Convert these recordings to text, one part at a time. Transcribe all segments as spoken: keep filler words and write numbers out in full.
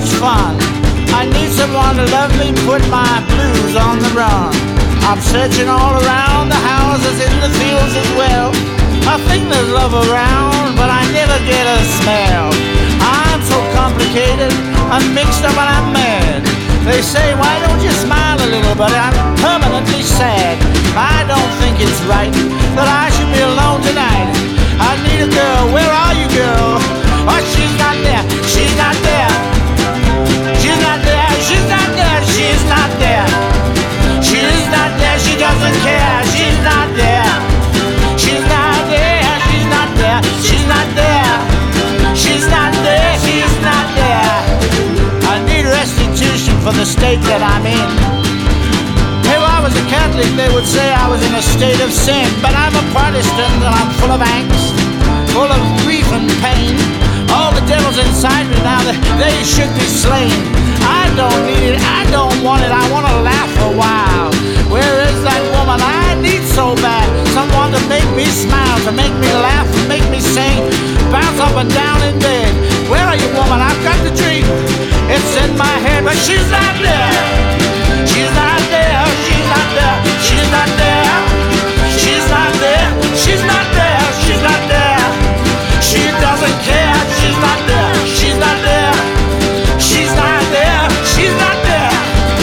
much fun. I need someone to love me, put my blues on the run. I'm searching all around the houses, in the fields as well. I think there's love around, but I never get a smell. I'm so complicated, I'm mixed up and I'm mad. They say, why don't you smile a little, but I'm permanently sad. I don't think it's right that I should be alone tonight. I need a girl, where are you, girl? Oh, she's not there, she's not there. She's not there, she's not there, she's not there. She's not there, she doesn't care, she's not there. She's not there, she's not there, she's not there. She's not there, she's not there. I need restitution for the state that I'm in. If I was a Catholic, they would say I was in a state of sin. But I'm a Protestant and I'm full of angst, full of grief and pain. All the devils inside me now, they, they should be slain. I don't need it, I don't want it, I want to laugh a while. Where is that woman I need so bad? Someone to make me smile, to make me laugh, to make me sing, bounce up and down in bed. Where are you, woman? I've got the dream, it's in my head, but she's not there. She's not there, she's not there, she's not there. She's not there, she's not there, she's not there. She doesn't care, she's not there, she's not there. She's not there, she's not there.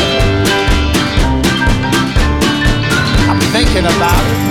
I'm thinking about it.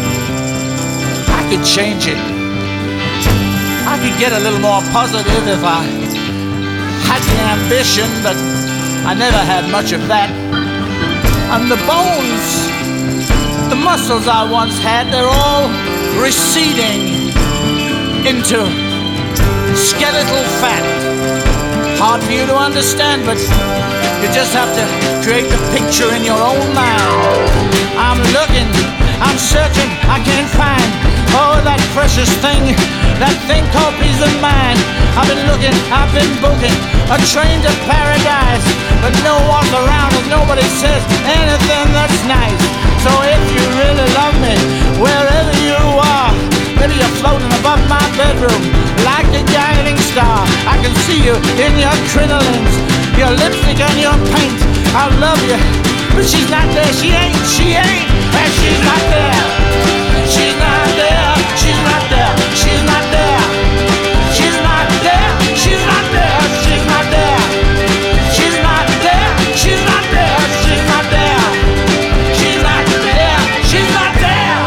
I could change it. I could get a little more positive if I had the ambition, but I never had much of that. And the bones, the muscles I once had, they're all receding into skeletal fat. Hard for you to understand, but you just have to create the picture in your own mind. I'm looking, I'm searching, I can't find, oh, that precious thing, that thing called peace of mind. I've been looking, I've been booking a train to paradise, but no one's around and nobody says anything that's nice. So if you really love me, wherever you are, maybe you're floating above my bedroom like a guiding star. I can see you in your crinolines, your lipstick and your paint. I love you, but she's not there. She ain't, she ain't, and she's not there. She's not there, she's not there, she's not there. She's not there, she's not there, she's not there. She's not there, she's not there, she's not there. She's not there, she's not there.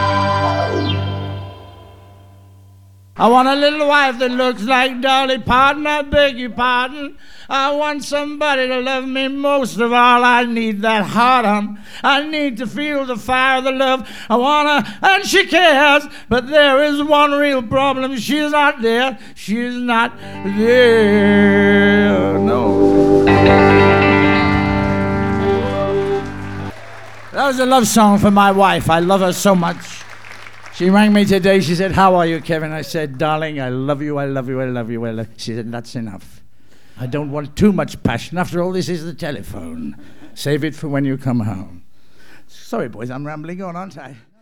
I want a little wife that looks like Dolly Parton. I beg your pardon. I want somebody to love me most of all. I need that heart on. I need to feel the fire of the love. I wanna, and she cares. But there is one real problem. She's not there. She's not there. No. That was a love song for my wife. I love her so much. She rang me today. She said, how are you, Kevin? I said, darling, I love you, I love you, I love you, I love you. She said, that's enough. I don't want too much passion. After all, this is the telephone. Save it for when you come home. Sorry, boys, I'm rambling on, aren't I?